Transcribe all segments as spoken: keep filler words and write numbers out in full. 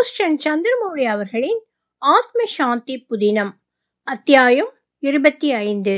Boston Chandramouli அவர்களின் ஆத்ம சாந்தி புதினம். அத்தியாயம் இருபத்தி ஐந்து.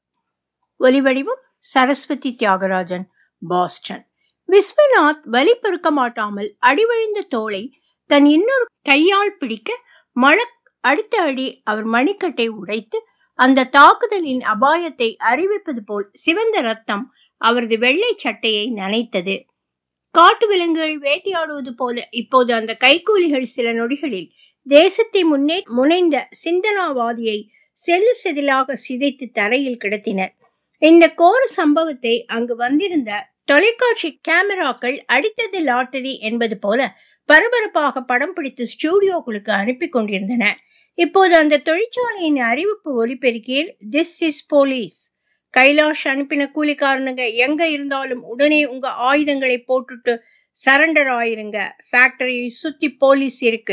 ஒலிவடிவம் சரஸ்வதி தியாகராஜன், பாஸ்டன். விஸ்வநாத் வலி பொறுக்க மாட்டாமல் அடிவழிந்த தோளை தன் இன்னொரு கையால் பிடிக்க மழக் அடுத்த அடி அவர் மணிக்கட்டை உடைத்து அந்த தாக்குதலின் அபாயத்தை அறிவிப்பது போல் சிவந்த ரத்தம் அவரது வெள்ளை சட்டையை நனைத்தது. காட்டு விலங்குகள் வேட்டையாடுவது போல இப்போது அந்த கைக்கூலிகள் சில நொடிகளில் தேசத்தை முன்னே முனைந்த சிந்தனாவாதியை செல்லு செதிலாக சிதைத்து தரையில் கிடத்தினர். இந்த கோர சம்பவத்தை அங்கு வந்திருந்த தொலைக்காட்சி கேமராக்கள் அடித்தது லாட்டரி என்பது போல பரபரப்பாக படம் பிடித்து ஸ்டூடியோக்களுக்கு அனுப்பி கொண்டிருந்தன. இப்போது அந்த தொழிற்சாலையின் அறிவிப்பு ஒலிபெருக்கியில் திஸ் இஸ் போலீஸ், கைலாஷ் அனுப்பின கூலிக்காரனுங்க எங்க இருந்தாலும் உடனே உங்க ஆயுதங்களை போட்டுட்டு சரண்டர் ஆயிருங்க, ஃபேக்டரியை சுத்தி போலீஸ் இருக்கு,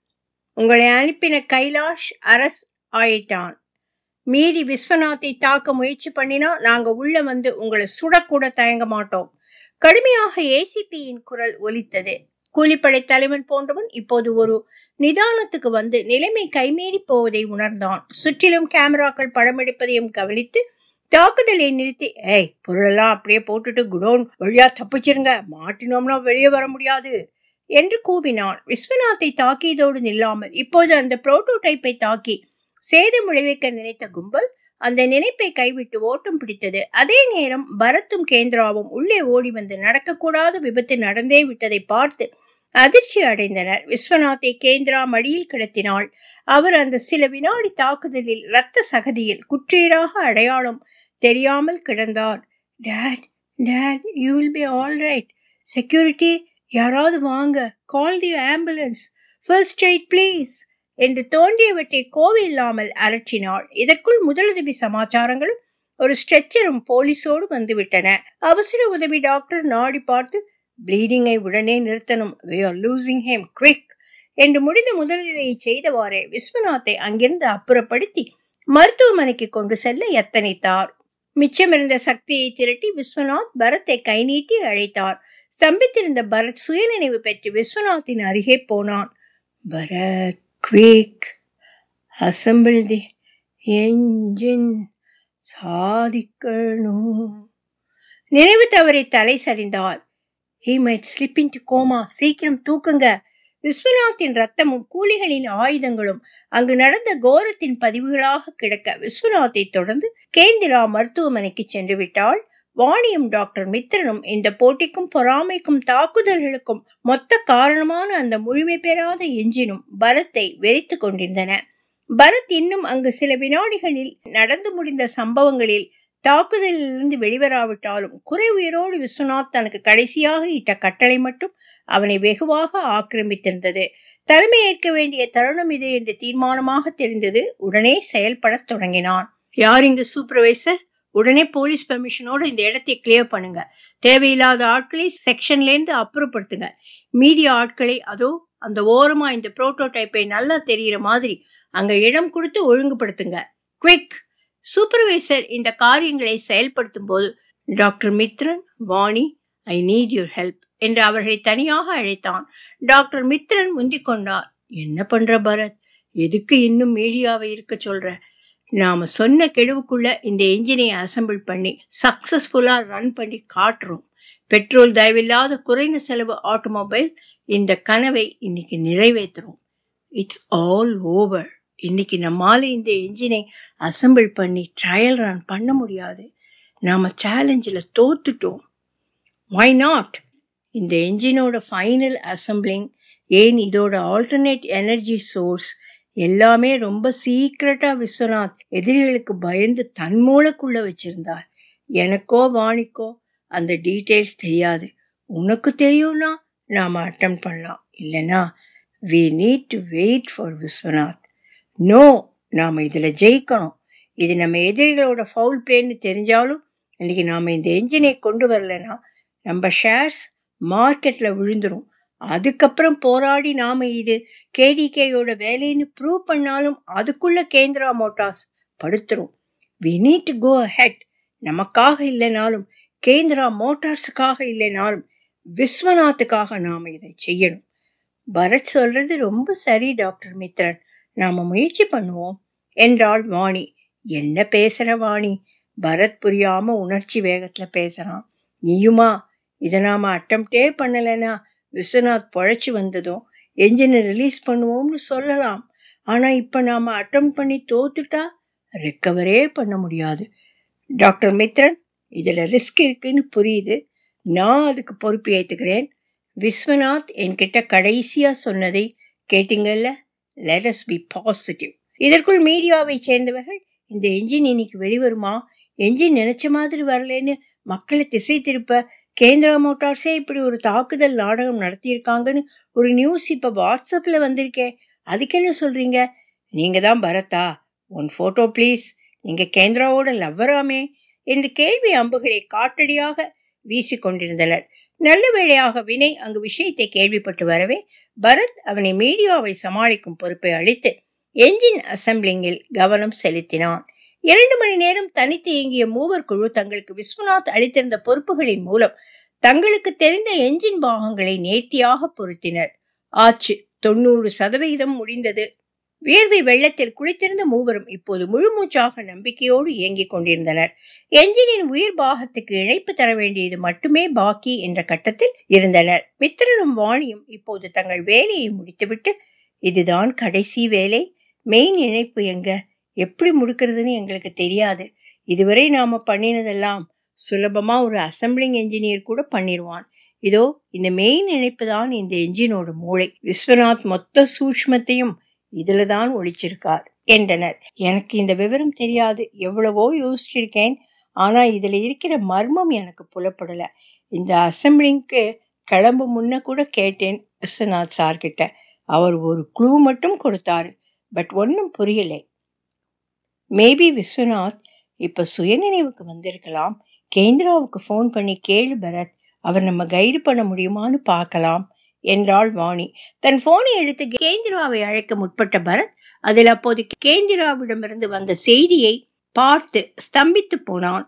உங்களை அனுப்பின கைலாஷ் அரஸ் ஆயிட்டான், மீறி விஸ்வநாத்தை தாக்க முயற்சி பண்ணினா நாங்க உள்ள வந்து உங்களை சுடக்கூட தயங்க மாட்டோம். கடுமையாக ஏசிபியின் குரல் ஒலித்தது. கூலிப்படை தலைவன் போன்றவன் இப்போது ஒரு நிதானத்துக்கு வந்து நிலைமை கைமீறி போவதை உணர்ந்தான். சுற்றிலும் கேமராக்கள் படம் எடுப்பதையும் கவனித்து தாக்குதலை நிறுத்தி, ஏய் பொருளெல்லாம் அப்படியே போட்டுட்டு குடோன் வழியா தப்பிச்சிருங்க, மாட்டினோம்னா வெளியே வர முடியாது என்று கூவினான். விஸ்வநாத்தை தாக்கியதோடு நில்லாமல் இப்போது அந்த புரோட்டோடைப்பை தாக்கி சேதம் விளைவிக்க நினைத்த கும்பல் அந்த நினைப்பை கைவிட்டு ஓட்டம் பிடித்தது. அதே நேரம் பரத்தும் கேந்திராவும் உள்ளே ஓடி வந்து நடக்கக்கூடாத விபத்து நடந்தே விட்டதை பார்த்து அதிர்ச்சி அடைந்தனர். விஸ்வநாத்தை கேந்திரா மடியில் கிடத்தினாள். அவர் அந்த சில வினாடி தாக்குதலில் இரத்த சகதியில் குற்றீராக அடையாளம் தெரியாமல் கிடந்தார். Dad dad you will be all right, security யாராவது வாங்க, call the ambulance, first aid please என்று தோன்றியவற்றை கோவில்லாமல் அரற்றினாள். இதற்குள் முதலுதவி சமாச்சாரங்களும் ஒரு ஸ்ட்ரெச்சரும் போலீஸோடு வந்துவிட்டன. அவசர உதவி டாக்டர் நாடி பார்த்து, ப்ளீடிங்கை உடனே நிறுத்தணும், we are losing him, quick என்று முடிந்த முதலுதவியை செய்தவாறே விஸ்வநாத்தை அங்கிருந்து அப்புறப்படுத்தி மருத்துவமனைக்கு கொண்டு செல்ல எத்தனித்தார். மிச்சமிருந்த சக்தியை திரட்டி விஸ்வநாத் பரத்தை கை நீட்டி அழைத்தார். ஸ்தம்பித்திருந்த பரத் சுயநினைவு பெற்று விஸ்வநாத்தின் அருகே போனான். Bharat, quick, assemble the engine, சாதிக்கணும். நினைவு தவறி தலை சரிந்தார். He might slip into coma, சீக்கிரம் தூக்குங்க. விஸ்வநாத்தின் ரத்தமும் கூலிகளின் ஆயுதங்களும் அங்கு நடந்த கோரத்தின் பதிவுகளாக கிடக்க விஸ்வநாத்தை தொடர்ந்து கேந்திரா மருத்துவமனைக்கு சென்று விட்டாள். வாணியும் டாக்டர் மித்ரனும் இந்த போட்டிக்கும் பொறாமைக்கும் தாக்குதல்களுக்கும் மொத்த காரணமான அந்த முழுமை பெறாத எஞ்சினும் பரத்தை வெறித்து கொண்டிருந்தன. பரத் இன்னும் அங்கு சில வினாடிகளில் நடந்து முடிந்த சம்பவங்களில் தாக்குதலிலிருந்து வெளிவராவிட்டாலும் குறை உயிரோடு விஸ்வநாத் தனக்கு கடைசியாக இட்ட கட்டளை மட்டும் அவனை வெகுவாக ஆக்கிரமித்திருந்தது. தலைமை ஏற்க வேண்டிய தருணம் இது என்று தீர்மானமாக தெரிந்தது. உடனே செயல்பட தொடங்கினான். யார் இங்கு சூப்பர்வைசர்? உடனே போலீஸ் பெர்மிஷனோட இந்த இடத்தை கிளியர் பண்ணுங்க. தேவையில்லாத ஆட்களை செக்ஷன்ல இருந்து அப்புறப்படுத்துங்க. மீடியா ஆட்களை அதோ அந்த ஓரமா இந்த புரோட்டோடைப்பை நல்லா தெரிகிற மாதிரி அங்க இடம் கொடுத்து ஒழுங்குபடுத்துங்க. குவிக். சூப்பர்வைசர் இந்த காரியங்களை செயல்படுத்தும் போது doctor Mitran, Vani, I need your help என்று அவர்களை தனியாக அழைத்தான். டாக்டர் மித்ரன் முந்திக் கொண்டார். என்ன பண்ற பரத், எதுக்கு இன்னும் மீடியாவை இருக்க சொல்ற? நாம சொன்ன கெடுவுக்குள்ள இந்த என்ஜினை அசம்பிள் பண்ணி சக்சஸ்ஃபுல்லா ரன் பண்ணி காட்டுறோம். பெட்ரோல் தயவில்லாத குறைந்த செலவு ஆட்டோமொபைல் இந்த கனவை இன்னைக்கு நிறைவேற்றுறோம். It's all over. இன்னைக்கு நம்மால இந்த என்ஜினை அசம்பிள் பண்ணி ட்ரையல் ரன் பண்ண முடியாது. நாம சேலஞ்சில் தோத்துட்டோம். Why not? இந்த என்ஜினோட ஃபைனல் அசம்பிளிங், ஏன் இதோட ஆல்டர்னேட் எனர்ஜி சோர்ஸ் எல்லாமே ரொம்ப சீக்கிரட்டா விஸ்வநாத் எதிரிகளுக்கு பயந்து தன் மூளைக்குள்ள வச்சிருந்தார். எனக்கோ வாணிக்கோ அந்த டீட்டெயில்ஸ் தெரியாது. உனக்கு தெரியும்னா நாம அட்டம் பண்ணலாம், இல்லைன்னா we need to wait for Viswanath. No, நாம இதுல ஜெயிக்கணும். இது நம்ம எதிரிகளோட ஃபவுல் பிளேன்னு தெரிஞ்சாலும் இன்னைக்கு நாம இந்த என்ஜினை கொண்டு வரலன்னா நம்ம ஷேர்ஸ் மார்க்கெட்ல விழுந்துரும். அதுக்கப்புறம் போராடி நாம இது கேடிகேயோட வேலைன்னு ப்ரூவ் பண்ணாலும் அதுக்குள்ள கேந்திரா மோட்டார்ஸ் படுத்துரும். we need to go ahead. நமக்காக இல்லைனாலும் கேந்திரா மோட்டார்ஸுக்காக இல்லைனாலும் விஸ்வநாத்துக்காக நாம இதை செய்யணும். பரத் சொல்றது ரொம்ப சரி டாக்டர் மித்ரன், நாம முயற்சி பண்ணுவோம் என்றாள் வாணி. என்ன பேசுற வாணி? பரத் புரியாம உணர்ச்சி வேகத்துல பேசுறான். நீயுமா? இத நாம அட்டம்ப்டே பண்ணலன்னா விஸ்வநாத் பொழைச்சு வந்ததும் என்ஜினை ரிலீஸ் பண்ணுவோம்னு சொல்லலாம். ஆனா இப்ப நாம அட்டம் பண்ணி தோத்துட்டா ரெக்கவரே பண்ண முடியாது. டாக்டர் மித்ரன், இதுல ரிஸ்க் இருக்குன்னு புரியுது. நான் அதுக்கு பொறுப்பு ஏத்துக்கிறேன். விஸ்வநாத் என்கிட்ட கடைசியா சொன்னதை கேட்டீங்கல்ல? Let us be positive. இதற்குள் மீடியாவை சேர்ந்தவர்கள், இந்த என்ஜின் இன்னைக்கு வெளிவருமா, என்ஜின் நினைச்ச மாதிரி வரலன்னு மக்களை திசை திருப்ப கேந்திரா மோட்டார்ஸே இப்படி ஒரு தாக்குதல் நாடகம் நடத்தியிருக்காங்கன்னு ஒரு நியூஸ் இப்ப வாட்ஸ்அப்ல வந்திருக்கே, அதுக்கு என்ன சொல்றீங்க? நீங்க தான் பரத்தா? One photo please. நீங்க கேந்திராவோட லவ்வராமே என்று கேள்வி அம்புகளை காட்டடியாக வீசி கொண்டிருந்தனர். நல்ல வேளையாக வினய் அங்கு விஷயத்தை கேள்விப்பட்டு வரவே பரத் அவனை மீடியாவை சமாளிக்கும் பொறுப்பை அளித்து என்ஜின் அசம்பிளிங்கில் கவனம் செலுத்தினான். இரண்டு மணி நேரம் தனித்து இயங்கிய மூவர் குழு தங்களுக்கு விஸ்வநாத் அளித்திருந்த பொறுப்புகளின் மூலம் தங்களுக்கு தெரிந்த என்ஜின் பாகங்களை நேர்த்தியாக பொருத்தினர். ஆச்சு. தொண்ணூறு சதவிகிதம் முடிந்தது. வியர்வை வெள்ளத்தில் குளித்திருந்த மூவரும் இப்போது முழுமூச்சாக நம்பிக்கையோடு இயங்கிக் கொண்டிருந்தனர். என்ஜினின் உயிர் பாகத்துக்கு இழைப்பு தர வேண்டியது மட்டுமே பாக்கி என்ற கட்டத்தில் இருந்தனர். மித்திரனும் வாணியும் இப்போது தங்கள் வேலையை முடித்துவிட்டு, இதுதான் கடைசி வேலை, மெயின் இணைப்பு எங்க, எப்படி முடுக்கிறதுன்னு எங்களுக்கு தெரியாது. இதுவரை நாம பண்ணினதெல்லாம் சுலபமா ஒரு அசம்பிளிங் என்ஜினியர் கூட பண்ணிடுவான். இதோ இந்த மெயின் இணைப்பு தான் இந்த என்ஜினோட மூளை. விஸ்வநாத் மொத்த சூட்சுமத்தையும் இதுலதான் ஒளிச்சிருக்கார் என்றனர். எனக்கு இந்த விவரம் தெரியாது. எவ்வளவோ யோசிச்சிருக்கேன். ஆனா இதுல இருக்கிற மர்மம் எனக்கு புலப்படல. இந்த அசம்பிளிங்க்கு கிளம்பு முன்ன கூட கேட்டேன் விஸ்வநாத் சார் கிட்ட. அவர் ஒரு க்ளூ மட்டும் கொடுத்தாரு. பட் ஒன்னும் புரியலை. மேபி விஸ்வநாத் இப்ப சுயநினைவுக்கு வந்திருக்கலாம். கேந்திராவுக்கு போன் பண்ணி கேளு பரத், அவர் நம்ம கைடு பண்ண முடியுமான்னு பார்க்கலாம் என்றாள் வாணி. தன் போனை எடுத்து கேந்திராவை அழைக்க முற்பட்ட பரத் அதில் அப்போது கேந்திராவிடமிருந்து வந்த செய்தியை பார்த்து ஸ்தம்பித்து போனான்.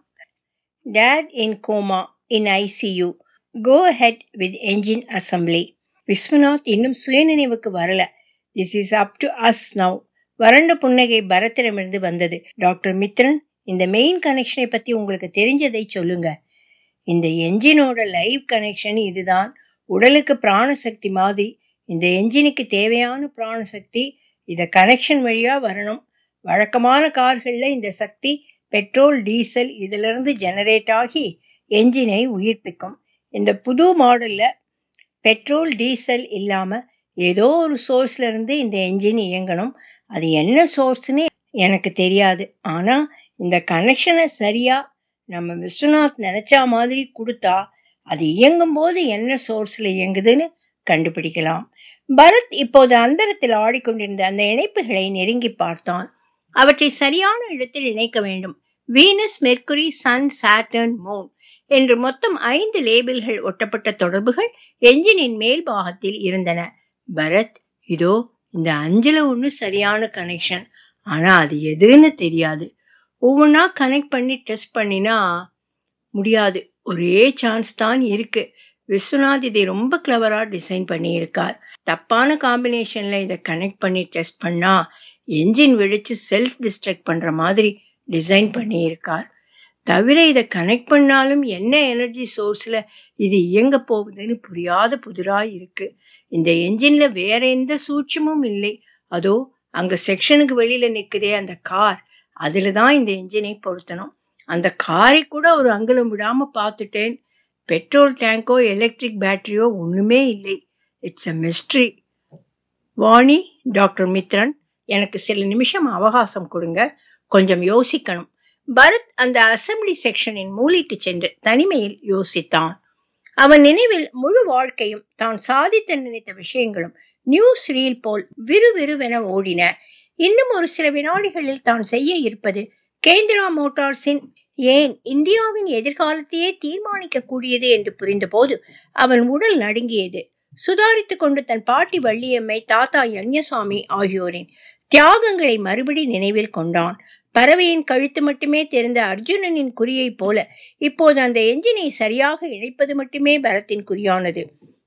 Dad in coma in I C U. Go ahead with engine assembly. Viswanath இன்னும் சுயநினைவுக்கு வரல. This is up to us now. வறண்ட புன்னகை பரத்திடமிருந்து வந்தது. டாக்டர் மித்ரன், இந்த மெயின் கனெக்ஷனை பத்தி உங்களுக்கு தெரிஞ்சதை சொல்லுங்க. இந்த என்ஜினோட லைவ் கனெக்ஷன் இதுதான். உடலுக்கு பிராணசக்தி மாதிரி இந்த என்ஜினுக்கு தேவையான பிராணசக்தி இத கனெக்ஷன் வழியா வரணும். வழக்கமான கார்கள்ல இந்த சக்தி பெட்ரோல், டீசல் இதுல இருந்து ஜெனரேட் ஆகி என்ஜினை உயிர்ப்பிக்கும். இந்த புது மாடல்ல பெட்ரோல், டீசல் இல்லாம ஏதோ ஒரு சோர்ஸ்ல இருந்து இந்த என்ஜின் இயங்கணும். அது என்ன சோர்ஸ்ன்னு எனக்கு தெரியாது. ஆனா இந்த கனெக்ஷனை சரியா நம்ம விஸ்வநாத் நினைச்சா மாதிரி கொடுத்தா அது இயங்கும் போது என்ன சோர்ஸ்ல இயங்குதுன்னு கண்டுபிடிக்கலாம். பரத் இப்போது அந்தரத்தில் ஆடிக்கொண்டிருந்த அந்த இணைப்புகளை நெருங்கி பார்த்தான். அவற்றை சரியான இடத்தில் இணைக்க வேண்டும். Venus, Mercury, sun, Saturn, moon என்று மொத்தம் ஐந்து லேபிள்கள் ஒட்டப்பட்ட தொடர்புகள் என்ஜினின் மேல் பாகத்தில் இருந்தன. பரத், இதோ இந்த அஞ்சுல ஒண்ணு சரியான கனெக்ஷன். ஆனா அது எதுன்னு தெரியாது. ஒவ்வொன்னா கனெக்ட் பண்ணி டெஸ்ட் பண்ணினா முடியாது. ஒரே சான்ஸ் தான் இருக்கு. விஸ்வநாத் இதை ரொம்ப கிளவரா டிசைன் பண்ணி இருக்கார். தப்பான காம்பினேஷன்ல இதை கனெக்ட் பண்ணி டெஸ்ட் பண்ணா என்ஜின் வெடிச்சு செல்ஃப் டிஸ்ட்ரக்ட் பண்ற மாதிரி டிசைன் பண்ணி இருக்கார். தவிர இதை கனெக்ட் பண்ணாலும் என்ன எனர்ஜி சோர்ஸ்ல இது இயங்க போகுதுன்னு புரியாத புதிராய் இருக்கு. இந்த என்ஜின்ல வேற எந்த சூட்சமும் இல்லை. அதோ அங்க செக்ஷனுக்கு வெளியில நிக்குதே அந்த கார், அதுலதான் இந்த என்ஜினை பொருத்தணும். அந்த காரை கூட ஒரு அங்குலம் விடாம பார்த்துட்டேன். பெட்ரோல் டேங்கோ எலக்ட்ரிக் பேட்டரியோ ஒண்ணுமே இல்லை. It's a mystery. Vani, doctor Mitran, எனக்கு சில நிமிஷம் அவகாசம் கொடுங்க, கொஞ்சம் யோசிக்கணும். பரத் அந்த அசம்பிளி செக்ஷனின் மூலைக்கு சென்று தனிமையில் யோசித்தான். அவன் நினைவில் முழு வாழ்க்கையும் தான் சாதித்த நினைத்த விஷயங்களும் நியூஸ் ரீல் போல் விறுவிறுவென ஓடின. இன்னும் ஒரு சில வினாடிகளில் தான் செய்ய இருப்பது கேந்திரா மோட்டார்ஸின், ஏன் இந்தியாவின் எதிர்காலத்தையே தீர்மானிக்க கூடியது என்று புரிந்த போது அவன் உடல் நடுங்கியது. சுதாரித்து கொண்டு தன் பாட்டி வள்ளியம்மை, தாத்தா யன்யசாமி ஆகியோரின் தியாகங்களை மறுபடி நினைவில் கொண்டான். பறவையின் கழுத்து மட்டுமே தெரிந்த அர்ஜுனனின் குறியை போல இப்போது அந்த என்ஜினை சரியாக இணைப்பது மட்டுமே பரத்தின் குறியானது.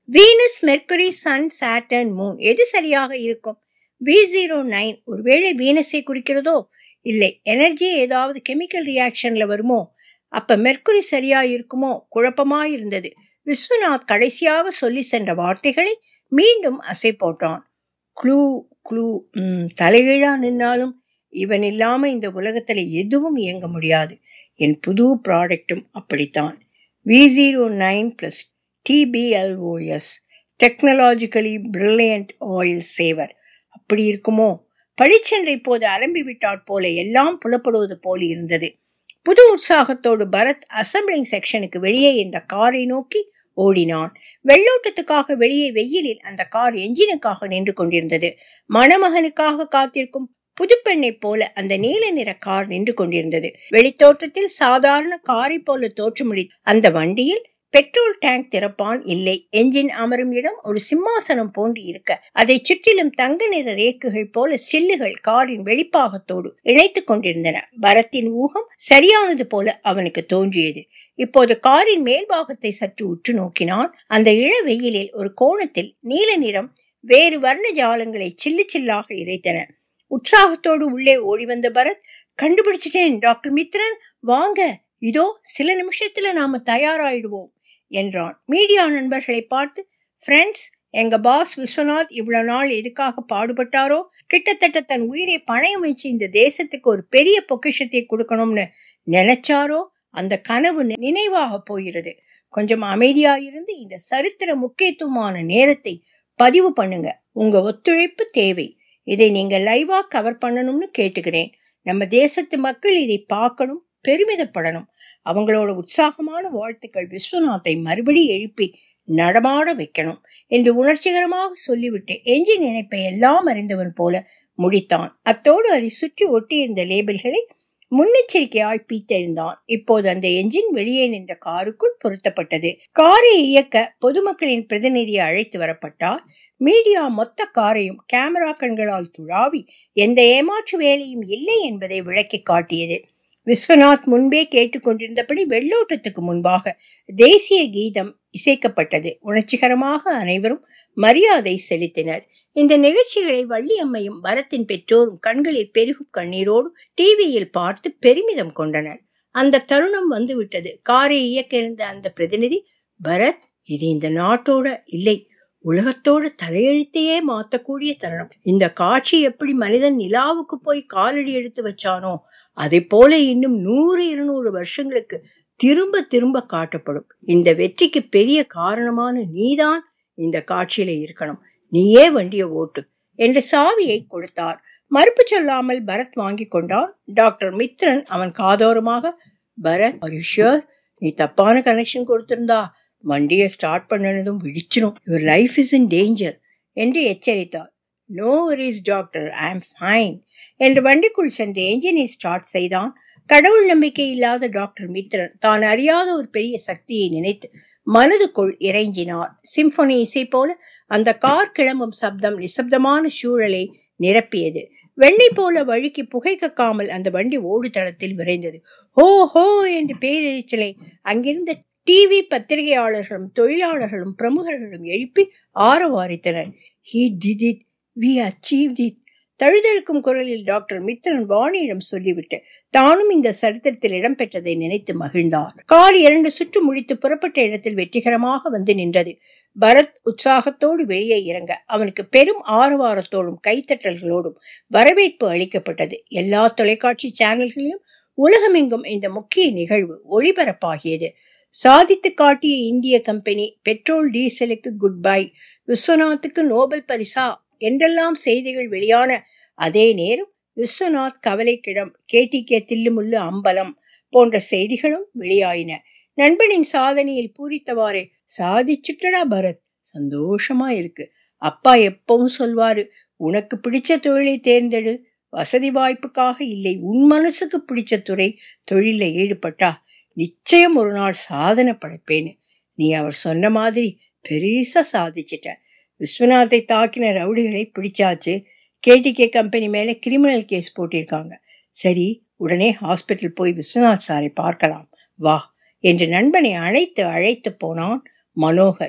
Venus, Mercury, sun, Saturn, moon எது சரியாக இருக்கும்? வி ஜீரோ நைன் ஒருவேளை வீனஸை குறிக்கிறதோ? இல்லை, எனர்ஜி ஏதாவது கெமிக்கல் ரியாக்ஷன்ல வருமோ? அப்ப மெர்க்குரி சரியா இருக்குமோ? குழப்பமாயிருந்தது. விஸ்வநாத் கடைசியாக சொல்லி சென்ற வார்த்தைகளை மீண்டும் அசை போட்டான். க்ளூ க்ளூ உம் தலைகீழா நின்னாலும் இவன் இல்லாம இந்த உலகத்துல எதுவும் இயங்க முடியாது. என் புது ப்ராடக்டும் அப்படித்தான். V zero nine plus DPLOS, technologically brilliant oil saver. அப்படி இருக்குமோ? பழிச்சென்று இப்போது அலம்பி விட்டாற் போல எல்லாம் புலப்படுவது போல இருந்தது. புது உற்சாகத்தோடு பரத் அசம்பிளிங் செக்ஷனுக்கு வெளியே இந்த காரை நோக்கி ஓடினான். வெள்ளோட்டத்துக்காக வெளியே வெயிலில் அந்த கார் என்ஜினுக்காக நின்று கொண்டிருந்தது. மணமகனுக்காக காத்திருக்கும் புதுப்பெண்ணை போல அந்த நீல நிற கார் நின்று கொண்டிருந்தது. வெளித்தோற்றத்தில் சாதாரண காரை போல தோற்றமுடி அந்த வண்டியில் பெட்ரோல் டேங்க் திறப்பான் இல்லை. என்ஜின் அமரும் இடம் ஒரு சிம்மாசனம் போன்று இருக்க அதை சுற்றிலும் தங்க நிற ரேக்குகள் போல சில்லுகள் காரின் வெளிப்பாகத்தோடு இணைத்துக் கொண்டிருந்தன. பரத்தின் ஊகம் சரியானது போல அவனுக்கு தோன்றியது. இப்போது காரின் மேல்பாகத்தை சற்று உற்று நோக்கினான். அந்த இள வெயிலில் ஒரு கோணத்தில் நீல நிறம் வேறு வர்ண ஜாலங்களை சில்லு சில்லாக இறைத்தன. உற்சாகத்தோடு உள்ளே ஓடி வந்த பரத், கண்டுபிடிச்சிட்டேன் டாக்டர் மித்ரன், வாங்க, இதோ சில நிமிஷத்துல நாம தயாராயிடுவோம் என்றான். மீடியா நண்பர்களை பார்த்து, ஃப்ரெண்ட்ஸ், எங்க பாஸ் விஸ்வநாத் இவ்வளவு நாள் எதுக்காக பாடுபட்டாரோ, கிட்டத்தட்ட தன் உயிரை பணயம் வச்சு இந்த தேசத்துக்கு ஒரு பெரிய பொக்கிஷத்தை கொடுக்கணும்னு நினைச்சாரோ, அந்த கனவு நினைவாக போகிறது. கொஞ்சம் அமைதியாயிருந்து இந்த சரித்திர முக்கியத்துவமான நேரத்தை பதிவு பண்ணுங்க. உங்க ஒத்துழைப்பு தேவை. இதை நீங்க லைவா கவர் பண்ணணும்னு கேட்டுக்கிறேன். நம்ம தேசத்து மக்கள் இதை பார்க்கணும், பெருமிதப்படணும். அவங்களோட உற்சாகமான வாழ்த்துக்கள் விஸ்வநாத்தை மறுபடி எழுப்பி நடமாட வைக்கணும் என்று உணர்ச்சிகரமாக சொல்லிவிட்டு என்ஜின் இணைப்பை எல்லாம் அறிந்தவன் போல முடித்தான். அத்தோடு அதை சுற்றி ஒட்டியிருந்த லேபிள்களை முன்னெச்சரிக்கையாய் பீத்தெறிந்தான். இப்போது அந்த என்ஜின் வெளியே நின்ற காருக்குள் பொருத்தப்பட்டது. காரை இயக்க பொதுமக்களின் பிரதிநிதியை அழைத்து வரப்பட்டார். மீடியா மொத்த காரையும் கேமரா கண்களால் துழாவி எந்த ஏமாற்று வேலையும் இல்லை என்பதை விளக்கி காட்டியது. விஸ்வநாத் முன்பே கேட்டுக்கொண்டிருந்தபடி வெள்ளோட்டத்துக்கு முன்பாக தேசிய கீதம் இசைக்கப்பட்டது. உணர்ச்சிகரமாக அனைவரும் மரியாதை செலுத்தினர். இந்த நிகழ்ச்சிகளை வள்ளியம்மையும் பரத்தின் பெற்றோரும் கண்களில் பெருகும் கண்ணீரோடு டிவியில் பார்த்து பெருமிதம் கொண்டனர். அந்த தருணம் வந்துவிட்டது. காரை இயக்க இருந்த அந்த பிரதிநிதி, பரத், இது இந்த நாட்டோட இல்லை, உலகத்தோட தலையெழுத்தையே மாத்தக்கூடிய தருணம். இந்த காட்சி எப்படி மனிதன் நிலாவுக்கு போய் காலடி எடுத்து வச்சானோ அதை போல இன்னும் நூறு இருநூறு வருஷங்களுக்கு திரும்ப திரும்ப காட்டப்படும். இந்த வெற்றிக்கு பெரிய காரணமான நீதான் இந்த காட்சியில இருக்கணும். நீயே வண்டிய ஓட்டு என்று சாவியை கொடுத்தார். மறுப்பு சொல்லாமல் பரத் வாங்கி கொண்டான். டாக்டர் மித்ரன் அவன் காதோரமாக, பரத், ஆர் யூ ஷூர்? நீ தப்பான கனெக்ஷன் கொடுத்திருந்தா வண்டியை ஸ்டார்ட் பண்ணனதும் விழிச்சிடும். Your life is in danger என்று எச்சரித்தார். No worries doctor, I am fine என்று வண்டிக்குள் சென்று என்ஜினை ஸ்டார்ட் செய்தான். கடவுள் நம்பிக்கை இல்லாத டாக்டர் மித்ரன் தான் அறியாத ஒரு பெரிய சக்தியை நினைத்து மனதுக்குள் இறைஞ்சினார். சிம்பொனி இசை போல அந்த கார் கிளம்பும் சப்தம் நிசப்தமான சூழலை நிரப்பியது. வெண்ணை போல வழுக்கி புகை கக்காமல் அந்த வண்டி ஓடு தளத்தில் விரைந்தது. ஹோ ஹோ என்று பேரெரிச்சலை அங்கிருந்த டிவி பத்திரிகையாளர்களும் தொழிலாளர்களும் பிரமுகர்களும் எழுப்பி ஆரவாரித்தனர். He did it. We achieved it. தழுதழுக்கும் குரலில் டாக்டர் மித்ரன் வாணியிடம் சொல்லிவிட்டு தானும் இந்த சரித்திரத்தில் இடம்பெற்றதை நினைத்து மகிழ்ந்தார். கார் இரண்டு சுற்று முடித்து புறப்பட்ட இடத்தில் வெற்றிகரமாக வந்து நின்றது. பரத் உற்சாகத்தோடு வெளியே இறங்க அவனுக்கு பெரும் ஆரவாரத்தோடும் கைத்தட்டல்களோடும் வரவேற்பு அளிக்கப்பட்டது. எல்லா தொலைக்காட்சி சேனல்களிலும் உலகமெங்கும் இந்த முக்கிய நிகழ்வு ஒளிபரப்பாகியது. சாதித்து காட்டிய இந்திய கம்பெனி, பெட்ரோல் டீசலுக்கு குட் பை, விஸ்வநாத்துக்கு நோபல் பரிசா என்றெல்லாம் செய்திகள் வெளியான அதே நேரம் விஸ்வநாத் கவலைக்கிடம், கேடிகே தில்லுமுள்ளு அம்பலம் போன்ற செய்திகளும் வெளியாயின. நண்பனின் சாதனையில் பூரித்தவாறே, சாதிச்சுட்டடா பரத், சந்தோஷமா இருக்கு. அப்பா எப்பவும் சொல்வாரு, உனக்கு பிடிச்ச தொழிலை தேர்ந்தெடு, வசதி வாய்ப்புக்காக இல்லை, உன் மனசுக்கு பிடிச்ச துறை தொழில ஈடுபட்டா நிச்சயம் ஒரு நாள் சாதனை படைப்பேன்னு. நீ அவர் சொன்ன மாதிரி பெரிசா சாதிச்சிட்ட. விஸ்வநாத்தை தாக்கின ரவுடிகளை பிடிச்சாச்சு. கேடிகே கம்பெனி மேல கிரிமினல் கேஸ் போட்டிருக்காங்க. சரி, உடனே ஹாஸ்பிட்டல் போய் விஸ்வநாத் சாரை பார்க்கலாம் வா என்று நண்பனை அழைத்து அழைத்து போனான் மனோகர்.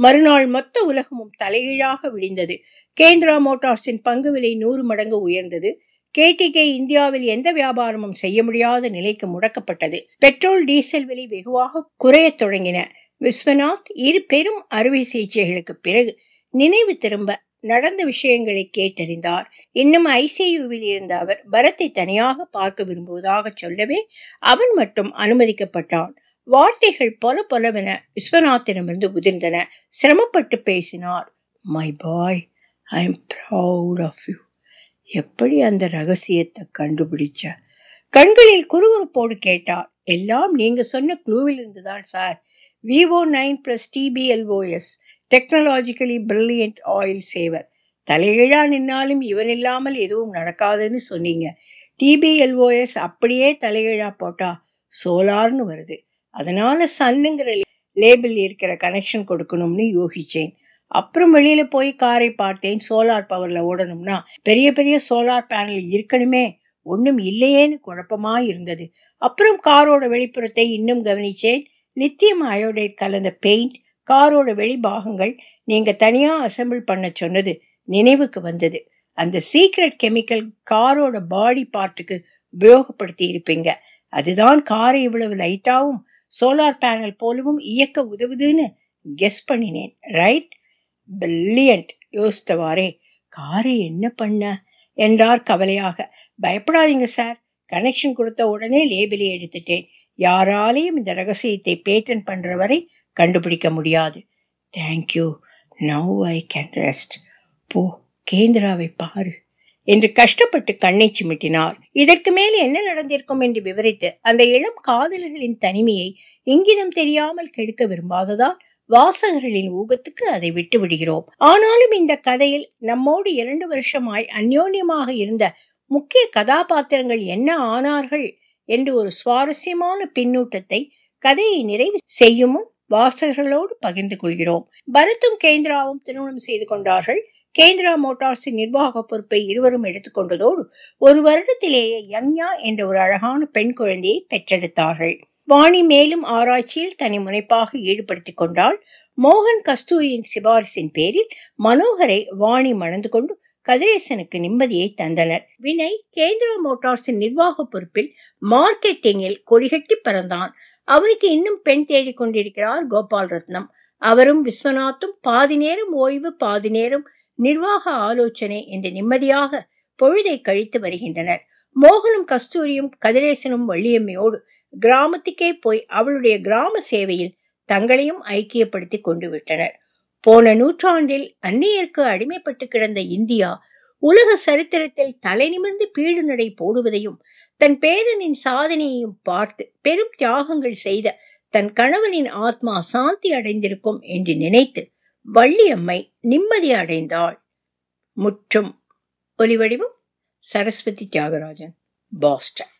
மறுநாள் மொத்த உலகமும் தலைகீழாக விடிந்தது. கேந்திரா மோட்டார்ஸின் பங்கு விலை நூறு மடங்கு உயர்ந்தது. கேடிகே இந்தியாவில் எந்த வியாபாரமும் செய்ய முடியாத நிலைக்கு முடக்கப்பட்டது. பெட்ரோல் டீசல் விலை வெகுவாக குறையத் தொடங்கின. விஸ்வநாத் இரு பெரும் அறுவை சிகிச்சைகளுக்கு பிறகு நினைவு திரும்ப நடந்த விஷயங்களை கேட்டறிந்தார். இன்னும் ஐசியூவில் இருந்த அவர் பரத்தை தனியாக பார்க்க விரும்புவதாக சொல்லவே அவன் மட்டும் அனுமதிக்கப்பட்டான். வார்த்தைகள் பொல பொலவென விஸ்வநாத்திடமிருந்து உதிர்ந்தன. சிரமப்பட்டு பேசினார். My boy, I am proud of you. எப்படி அந்த ரகசியத்தை கண்டுபிடிச்ச? கண்களில் குறுகுறுப்போடு கேட்டார். எல்லாம் நீங்க சொன்ன க்ளூவில் இருந்துதான் sir. Vivo nine plus DPLOS, technologically brilliant oil saver. தலைகீழா நின்னாலும் இவன் இல்லாமல் எதுவும் நடக்காதுன்னு சொன்னீங்க. டிபிஎல்ஓஎஸ் அப்படியே தலைகீழா போட்டா சோலார்னு வருது. அதனால சன்னுங்கிற லேபிள் இருக்கிற கனெக்ஷன் கொடுக்கணும்னு யோசிச்சேன். அப்புறம் வெளியில போய் காரை பார்த்தேன். சோலார் பவர்ல ஓடணும்னா பெரிய பெரிய சோலார் பேனல் இருக்கணுமே, ஒண்ணும் இல்லையேன்னு குழப்பமா இருந்தது. அப்புறம் காரோட வெளிப்புறத்தை இன்னும் கவனிச்சேன். லித்தியம் அயோடைட் கலந்த பெயிண்ட், காரோட வெளிபாகங்கள் நீங்க தனியா அசம்பிள் பண்ண சொன்னது நினைவுக்கு வந்தது. அந்த சீக்ரெட் கெமிக்கல் காரோட பாடி பார்ட்டுக்கு உபயோகப்படுத்தி இருப்பீங்க. அதுதான் காரை இவ்வளவு லைட்டாவும் சோலார் பேனல் போலவும் இயக்க உதவுதுன்னு கெஸ் பண்ணினேன். ரைட்? பிரில்லியன்ட். யோசித்தவாறே காரை என்ன பண்ண என்றார் கவலையாக. பயப்படாதீங்க சார், கனெக்ஷன் கொடுத்த உடனே லேபிளை எடுத்துட்டேன். யாராலையும் இந்த ரகசியத்தை பேட்டன் பண்ற வரை கண்டுபிடிக்க முடியாது. Thank you. Now I can rest. போ, கேந்திராவை பாரு என்று கஷ்டப்பட்டு கண்ணை சிமிட்டினார். இதற்கு மேல் என்ன நடந்திருக்கும் என்று விவரித்து அந்த இளம் காதலர்களின் தனிமையை இங்கிதம் தெரியாமல் கெடுக்க விரும்பாததால் வாசகர்களின் ஊகத்துக்கு அதை விட்டு விடுகிறோம். ஆனாலும் இந்த கதையில் நம்மோடு இரண்டு வருஷமாய் அந்யோன்யமாக இருந்த முக்கிய கதாபாத்திரங்கள் என்ன ஆனார்கள் என்று ஒரு சுவாரஸ்யமான பின்னூட்டத்தை கதையை நிறைவு செய்யும் முன் வாசகர்களோடு பகிர்ந்து கொள்கிறோம். பரத்தும் கேந்திராவும் திருமணம் செய்து கொண்டார்கள். கேந்திரா மோட்டார்ஸின் நிர்வாக பொறுப்பை இருவரும் எடுத்துக்கொண்டதோடு ஒரு வருடத்திலேயே யங்யா என்ற ஒரு அழகான பெண் குழந்தையை பெற்றெடுத்தார்கள். வாணி மேலும் ஆராய்ச்சியில் தனி முனைப்பாக ஈடுபடுத்திக் கொண்டாள். மோகன் கஸ்தூரியின் சிபாரிசின் பேரில் மனோகரை வாணி மணந்து கொண்டு கதிரேசனுக்கு நிம்மதியை தந்தனர். வினய் கேந்திரா மோட்டார்ஸின் நிர்வாக பொறுப்பில் மார்க்கெட்டிங்கில் கொடிகட்டி பறந்தான். அவனுக்கு இன்னும் பெண் தேடிக் கொண்டிருக்கிறார் கோபால் ரத்னம். அவரும் விஸ்வநாத்தும் பாதி நேரம் ஓய்வு, பாதி நேரம் நிர்வாக ஆலோசனை என்று நிம்மதியாக பொழுதை கழித்து வருகின்றனர். மோகனும் கஸ்தூரியும் கதிரேசனும் வள்ளியம்மையோடு கிராமத்துக்கே போய் அவளுடைய கிராம சேவையில் தங்களையும் ஐக்கியப்படுத்தி கொண்டு விட்டனர். போன நூற்றாண்டில் அந்நியருக்கு அடிமைப்பட்டு கிடந்த இந்தியா உலக சரித்திரத்தில் தலை நிமிர்ந்து பீடு நடை போடுவதையும் தன் பேரனின் சாதனையையும் பார்த்து பெரும் தியாகங்கள் செய்த தன் கணவனின் ஆத்மா சாந்தி அடைந்திருக்கும் என்று நினைத்து வள்ளியம்மை நிம்மதி அடைந்தாள். முற்றும். ஒலிவடிவம் சரஸ்வதி தியாகராஜன், பாஸ்டன்.